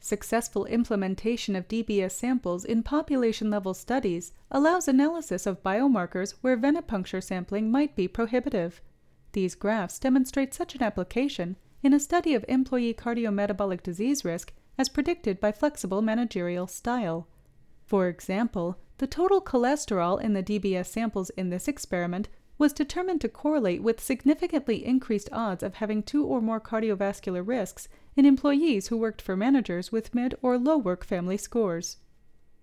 Successful implementation of DBS samples in population-level studies allows analysis of biomarkers where venipuncture sampling might be prohibitive. These graphs demonstrate such an application in a study of employee cardiometabolic disease risk as predicted by flexible managerial style. For example, the total cholesterol in the DBS samples in this experiment was determined to correlate with significantly increased odds of having 2 or more cardiovascular risks in employees who worked for managers with mid or low work family scores.